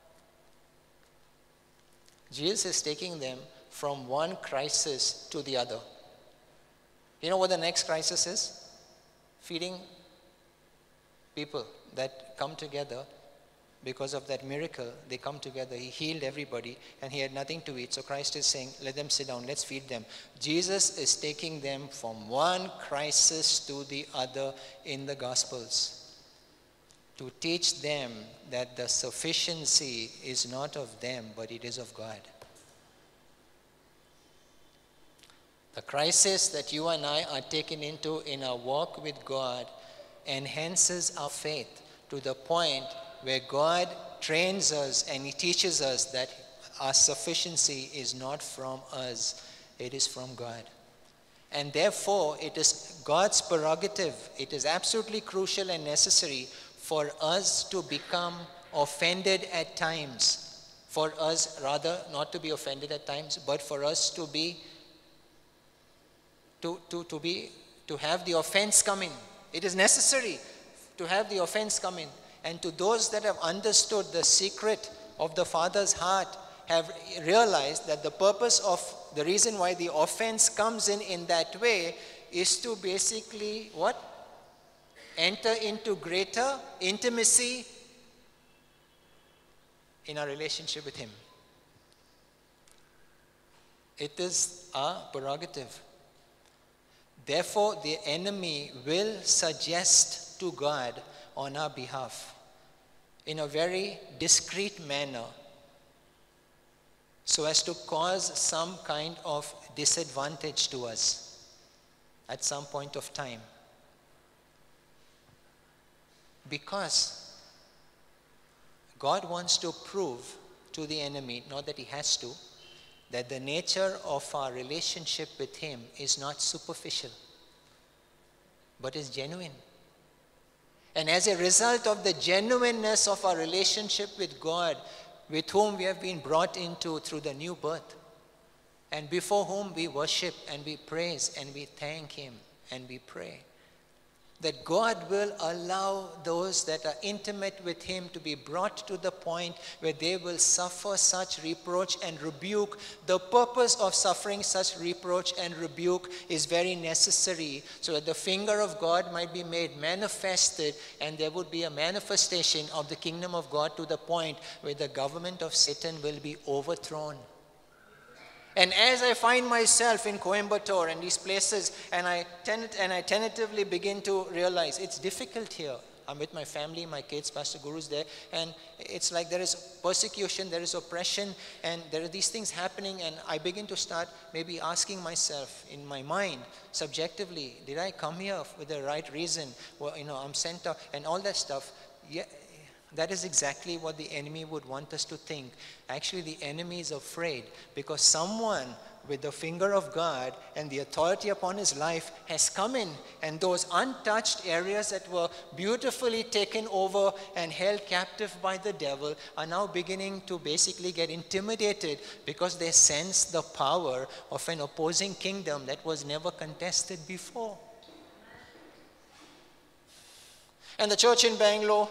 Jesus is taking them from one crisis to the other. You know what the next crisis is? Feeding people that come together because of that miracle. They come together. He healed everybody and he had nothing to eat. So Christ is saying, let them sit down. Let's feed them. Jesus is taking them from one crisis to the other in the Gospels to teach them that the sufficiency is not of them, but it is of God. The crisis that you and I are taken into in our walk with God enhances our faith to the point where God trains us and He teaches us that our sufficiency is not from us, it is from God. And therefore, it is God's prerogative, it is absolutely crucial and necessary for us to become offended at times. For us, rather, not to be offended at times, but for us to be to have the offense come in. It is necessary to have the offense come in. And to those that have understood the secret of the Father's heart, have realized that the purpose of the reason why the offense comes in that way is to basically what? Enter into greater intimacy in our relationship with Him. It is our prerogative. Therefore, the enemy will suggest to God on our behalf in a very discreet manner so as to cause some kind of disadvantage to us at some point of time. Because God wants to prove to the enemy, not that He has to, that the nature of our relationship with Him is not superficial, but is genuine. And as a result of the genuineness of our relationship with God, with whom we have been brought into through the new birth, and before whom we worship and we praise and we thank Him and we pray, that God will allow those that are intimate with Him to be brought to the point where they will suffer such reproach and rebuke. The purpose of suffering such reproach and rebuke is very necessary so that the finger of God might be made manifested and there would be a manifestation of the kingdom of God to the point where the government of Satan will be overthrown. And as I find myself in Coimbatore and these places, and I tentatively begin to realize it's difficult here. I'm with my family, my kids, Pastor Guru's there, and it's like there is persecution, there is oppression, and there are these things happening, and I begin to start maybe asking myself in my mind, subjectively, did I come here with the right reason? Well, I'm sent out, and all that stuff. Yeah. That is exactly what the enemy would want us to think. Actually, the enemy is afraid because someone with the finger of God and the authority upon his life has come in, and those untouched areas that were beautifully taken over and held captive by the devil are now beginning to basically get intimidated because they sense the power of an opposing kingdom that was never contested before. And the church in Bangalore,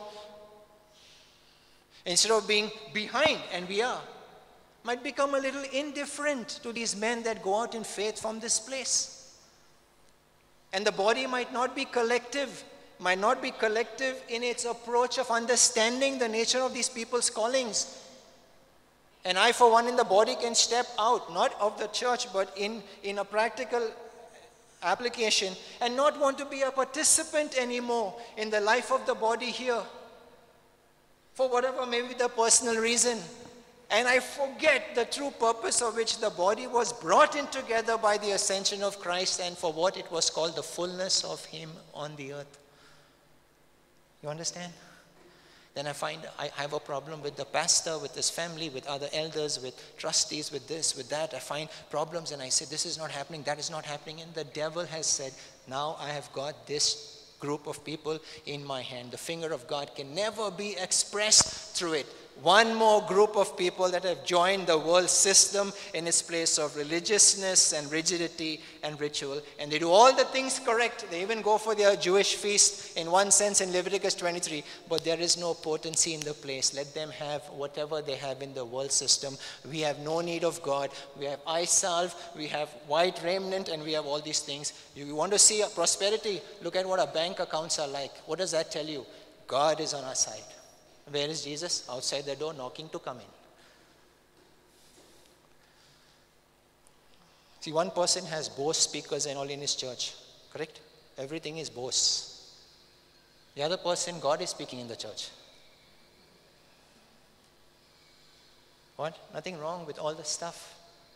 instead of being behind, and we are, might become a little indifferent to these men that go out in faith from this place. And the body might not be collective in its approach of understanding the nature of these people's callings. And I, for one, in the body can step out, not of the church, but in a practical application, and not want to be a participant anymore in the life of the body here. for whatever may be the personal reason. And I forget the true purpose of which the body was brought in together by the ascension of Christ and for what it was called the fullness of Him on the earth. You understand? Then I find I have a problem with the pastor, with his family, with other elders, with trustees, with this, with that. I find problems and I say, this is not happening, that is not happening. And the devil has said, now I have got this group of people in my hand. The finger of God can never be expressed through it. One more group of people that have joined the world system in its place of religiousness and rigidity and ritual. And they do all the things correct. They even go for their Jewish feast in one sense in Leviticus 23. But there is no potency in the place. Let them have whatever they have in the world system. We have no need of God. We have eye salve. We have white raiment. And we have all these things. You want to see prosperity? Look at what our bank accounts are like. What does that tell you? God is on our side. Where is Jesus? Outside the door, knocking to come in. See, one person has Bose speakers and all in his church, correct? Everything is Bose. The other person, God is speaking in the church. What? Nothing wrong with all the stuff.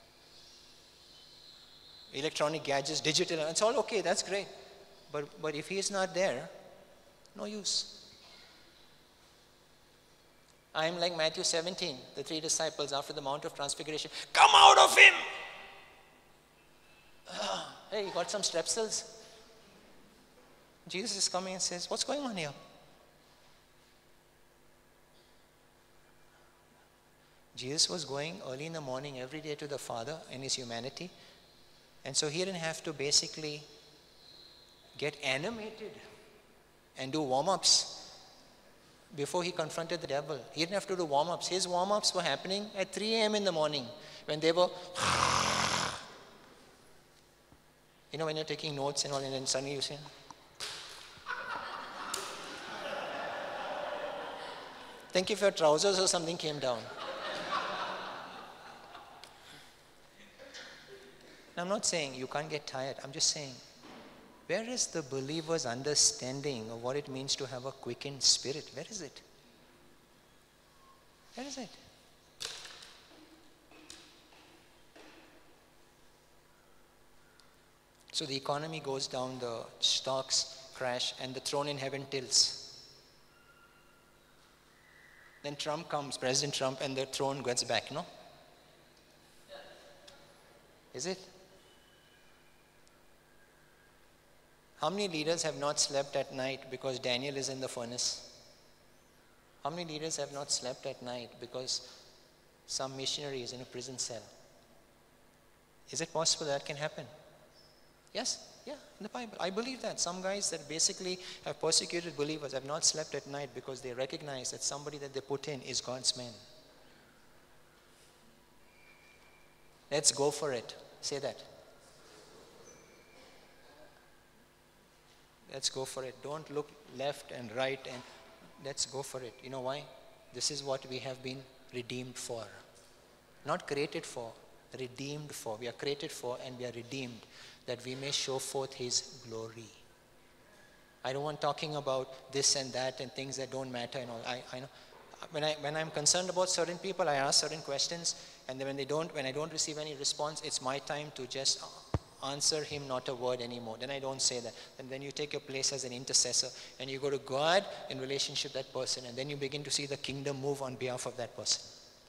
Electronic gadgets, digital, it's all okay, that's great. But if he is not there, no use. I am like Matthew 17, the 3 disciples after the Mount of Transfiguration. Come out of him! Hey, you got some strepsils? Jesus is coming and says, what's going on here? Jesus was going early in the morning every day to the Father in his humanity. And so he didn't have to basically get animated and do warm-ups before he confronted the devil. He didn't have to do warm-ups. His warm-ups were happening at 3 a.m. in the morning when they were, you know, when you're taking notes and all, and then suddenly you say, think if your trousers or something came down. I'm not saying you can't get tired. I'm just saying, where is the believer's understanding of what it means to have a quickened spirit? Where is it? Where is it? So the economy goes down, the stocks crash, and the throne in heaven tilts. Then Trump comes, President Trump, and the throne gets back, no? Is it? How many leaders have not slept at night because Daniel is in the furnace? How many leaders have not slept at night because some missionary is in a prison cell? Is it possible that can happen? Yes, yeah, in the Bible. I believe that. Some guys that basically have persecuted believers have not slept at night because they recognize that somebody that they put in is God's man. Let's go for it. Say that. Let's go for it. Don't look left and right, and let's go for it. You know why? This is what we have been redeemed for. Not created for, redeemed for. We are created for and we are redeemed that we may show forth His glory. I don't want talking about this and that and things that don't matter and all. I know. When I'm concerned about certain people, I ask certain questions, and then when I don't receive any response, it's my time to just answer him not a word anymore. Then I don't say that. And then you take your place as an intercessor and you go to God in relationship with that person, and then you begin to see the kingdom move on behalf of that person.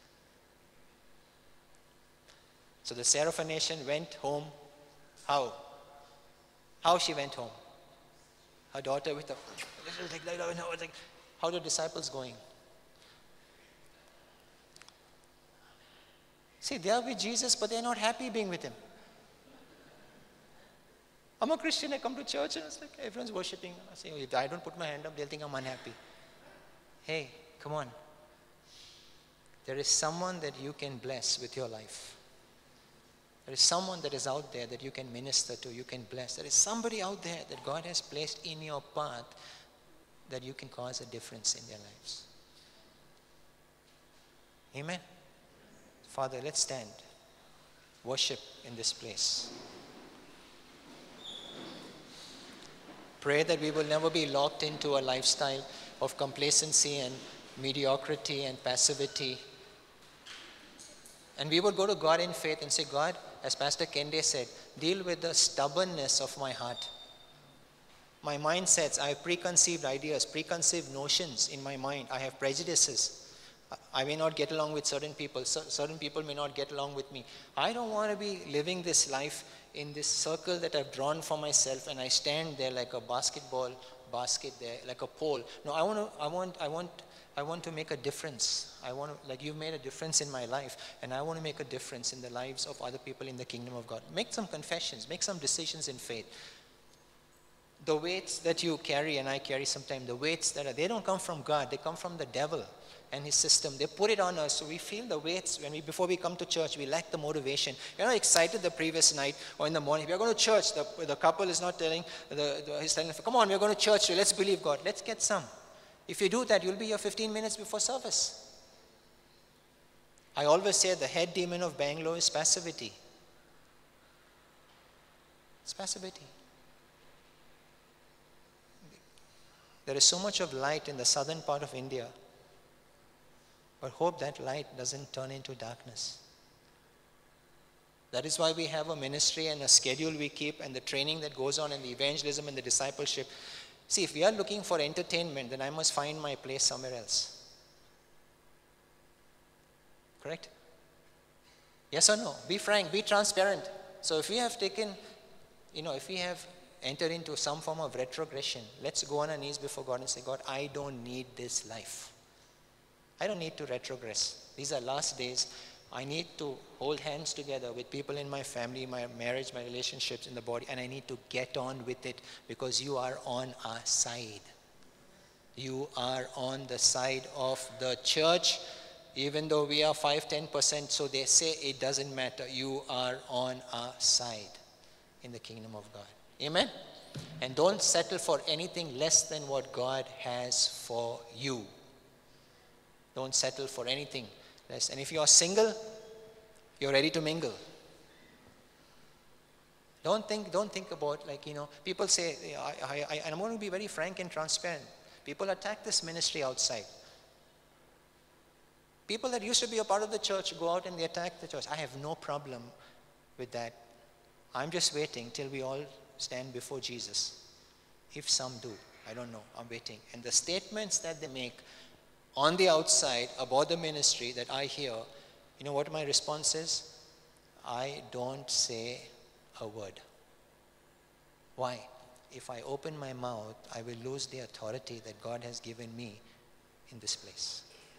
So the Syrophoenician went home. How? How she went home? Her daughter with a little thing. How are the disciples going? See, they are with Jesus, but they're not happy being with Him. I'm a Christian, I come to church and it's like everyone's worshiping. I say, if I don't put my hand up, they'll think I'm unhappy. Hey, come on. There is someone that you can bless with your life. There is someone that is out there that you can minister to, you can bless. There is somebody out there that God has placed in your path that you can cause a difference in their lives. Amen. Father, let's stand. Worship in this place. Pray that we will never be locked into a lifestyle of complacency and mediocrity and passivity. And we would go to God in faith and say, God, as Pastor Kende said, deal with the stubbornness of my heart. My mindsets, I have preconceived ideas, preconceived notions in my mind. I have prejudices. I may not get along with certain people. Certain people may not get along with me. I don't want to be living this life in this circle that I've drawn for myself, and I stand there like a basketball basket there, like a pole. No, I want to make a difference. Like you've made a difference in my life, and I want to make a difference in the lives of other people in the kingdom of God. Make some confessions, make some decisions in faith. The weights that you carry and I carry sometimes, the weights they don't come from God, they come from the devil and his system. They put it on us, so we feel the weights before we come to church. We lack the motivation. You're not excited the previous night or in the morning. We're going to church. The couple is not telling, he's telling, come on, we're going to church, let's believe God. Let's get some. If you do that, you'll be here 15 minutes before service. I always say the head demon of Bangalore is passivity. It's passivity. There is so much of light in the southern part of India, but hope that light doesn't turn into darkness. That is why we have a ministry and a schedule we keep and the training that goes on and the evangelism and the discipleship. See, if we are looking for entertainment, then I must find my place somewhere else. Correct? Yes or no? Be frank, be transparent. So if we have entered into some form of retrogression, let's go on our knees before God and say, God, I don't need this life. I don't need to retrogress. These are last days. I need to hold hands together with people in my family, my marriage, my relationships in the body, and I need to get on with it because you are on our side. You are on the side of the church, even though we are 5-10%, so they say it doesn't matter. You are on our side in the kingdom of God. Amen? And don't settle for anything less than what God has for you. Don't settle for anything less. And if you are single, you're ready to mingle. Don't think about people say, and I'm going to be very frank and transparent. People attack this ministry outside. People that used to be a part of the church go out and they attack the church. I have no problem with that. I'm just waiting till we all stand before Jesus. If some do, I don't know, I'm waiting. And the statements that they make on the outside about the ministry that I hear, you know what my response is? I don't say a word. Why? If I open my mouth, I will lose the authority that God has given me in this place.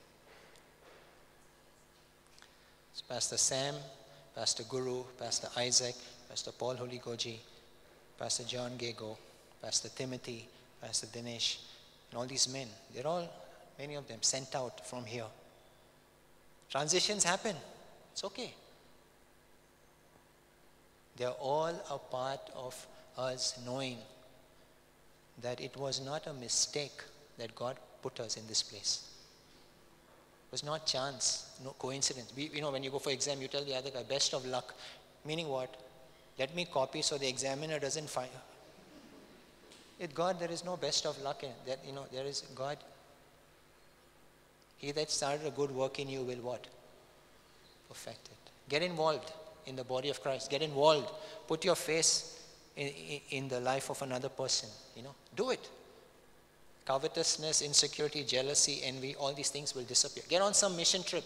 So Pastor Sam, Pastor Guru, Pastor Isaac, Pastor Paul Huligoji, Pastor John Gego, Pastor Timothy, Pastor Dinesh, and all these men, they're all, many of them, sent out from here. Transitions happen. It's okay. They're all a part of us knowing that it was not a mistake that God put us in this place. It was not chance, no coincidence. When you go for exam, you tell the other guy, best of luck. Meaning what? Let me copy so the examiner doesn't find. With God, there is no best of luck in that. There is God. He that started a good work in you will what? Perfect it. Get involved in the body of Christ. Get involved. Put your face in the life of another person. Do it. Covetousness, insecurity, jealousy, envy, all these things will disappear. Get on some mission trip.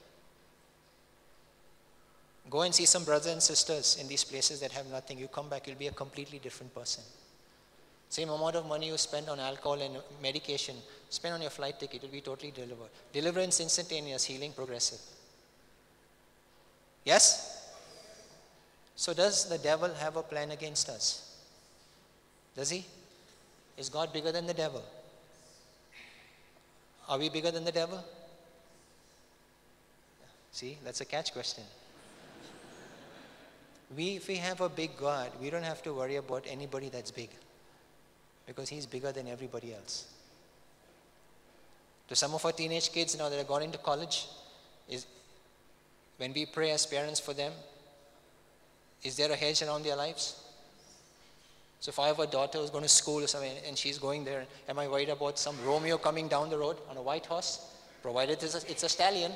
Go and see some brothers and sisters in these places that have nothing. You come back, you'll be a completely different person. Same amount of money you spend on alcohol and medication, spend on your flight ticket, it will be totally delivered. Deliverance instantaneous, healing progressive. Yes? So does the devil have a plan against us? Does he? Is God bigger than the devil? Are we bigger than the devil? See, that's a catch question. If we have a big God, we don't have to worry about anybody that's big, because he's bigger than everybody else. To some of our teenage kids now that have gone into college, when we pray as parents for them, is there a hedge around their lives? So if I have a daughter who's going to school or something and she's going there, am I worried about some Romeo coming down the road on a white horse? provided it's a stallion.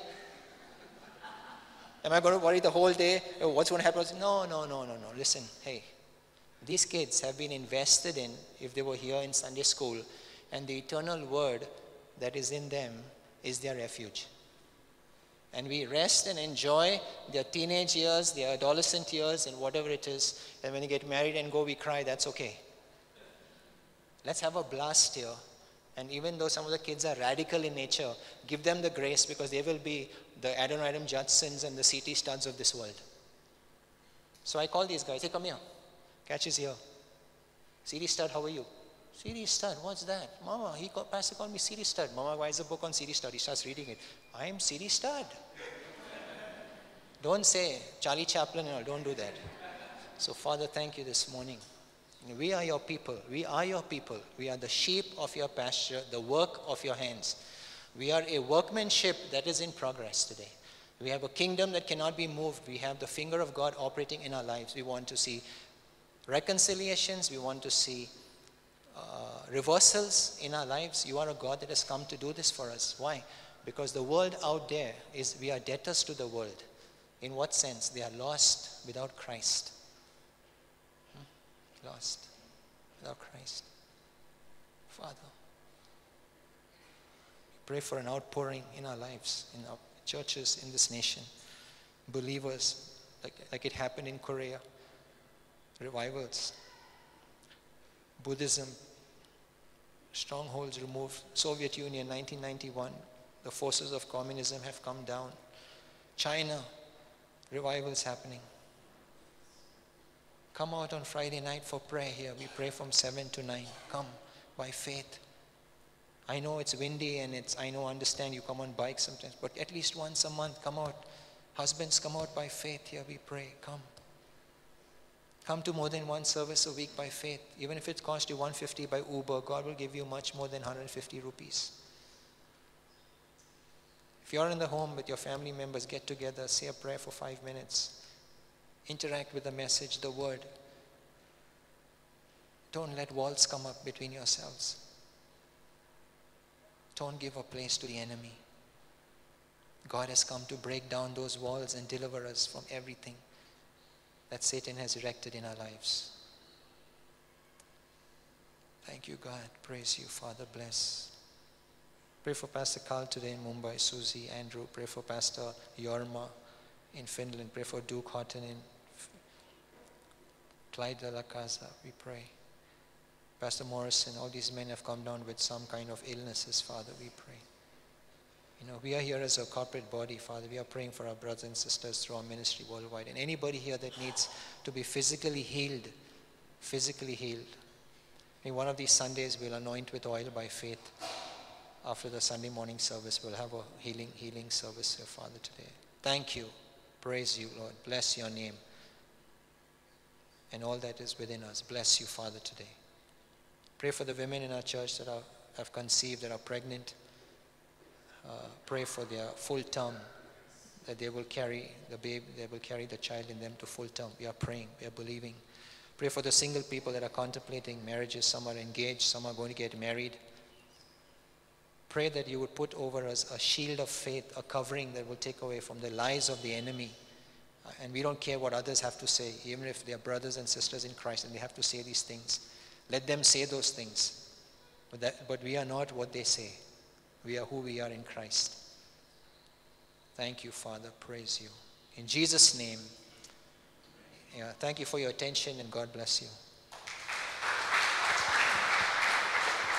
Am I going to worry the whole day? Oh, what's going to happen? No. Listen, hey, these kids have been invested in if they were here in Sunday school, and the eternal word that is in them is their refuge. And we rest and enjoy their teenage years, their adolescent years, and whatever it is. And when they get married and go, we cry, that's okay. Let's have a blast here. And even though some of the kids are radical in nature, give them the grace, because they will be the Adoniram Judsons and the C.T. Studs of this world. So I call these guys, hey, come here. Catch is here. C.T. Stud, how are you? C.T. Stud, what's that? Mama, Pastor called me C.T. Stud. Mama buys a book on C.T. Stud. He starts reading it. I'm C.T. Stud. Don't say Charlie Chaplin and all. Don't do that. So Father, thank you this morning. We are your people. We are your people. We are the sheep of your pasture, the work of your hands. We are a workmanship that is in progress today. We have a kingdom that cannot be moved. We have the finger of God operating in our lives. We want to see reconciliations. We want to see reversals in our lives. You are a God that has come to do this for us. Why? Because the world out there we are debtors to the world. In what sense? They are lost without Christ. Lost without Christ. Father, we pray for an outpouring in our lives, in our churches, in this nation. Believers, like it happened in Korea. Revivals. Buddhism. Strongholds removed. Soviet Union, 1991. The forces of communism have come down. China. Revivals happening. Come out on Friday night for prayer here. We pray from 7 to 9. Come by faith. I know it's windy and understand you come on bikes sometimes, but at least once a month, come out. Husbands, come out by faith here. We pray. Come. Come to more than one service a week by faith. Even if it costs you 150 by Uber, God will give you much more than 150 rupees. If you're in the home with your family members, get together, say a prayer for 5 minutes. Interact with the message, the word. Don't let walls come up between yourselves. Don't give a place to the enemy. God has come to break down those walls and deliver us from everything that Satan has erected in our lives. Thank you, God. Praise you, Father. Bless. Pray for Pastor Carl today in Mumbai, Susie, Andrew. Pray for Pastor Jorma in Finland. Pray for Duke Houghton in Clyde de la Casa. We pray. Pastor Morrison, all these men have come down with some kind of illnesses, Father. We pray. We are here as a corporate body, Father. We are praying for our brothers and sisters through our ministry worldwide. And anybody here that needs to be physically healed. In one of these Sundays, we'll anoint with oil by faith. After the Sunday morning service, we'll have a healing service here, Father, today. Thank you. Praise you, Lord. Bless your name. And all that is within us. Bless you, Father, today. Pray for the women in our church that have conceived, that are pregnant. Pray for their full term, that they will carry the baby, they will carry the child in them to full term. We are praying, we are believing. Pray for the single people that are contemplating marriages. Some are engaged, some are going to get married. Pray that you would put over us a shield of faith, a covering that will take away from the lies of the enemy. And we don't care what others have to say, even if they are brothers and sisters in Christ and they have to say these things. Let them say those things. But we are not what they say. We are who we are in Christ. Thank you, Father. Praise you. In Jesus' name. Thank you for your attention and God bless you.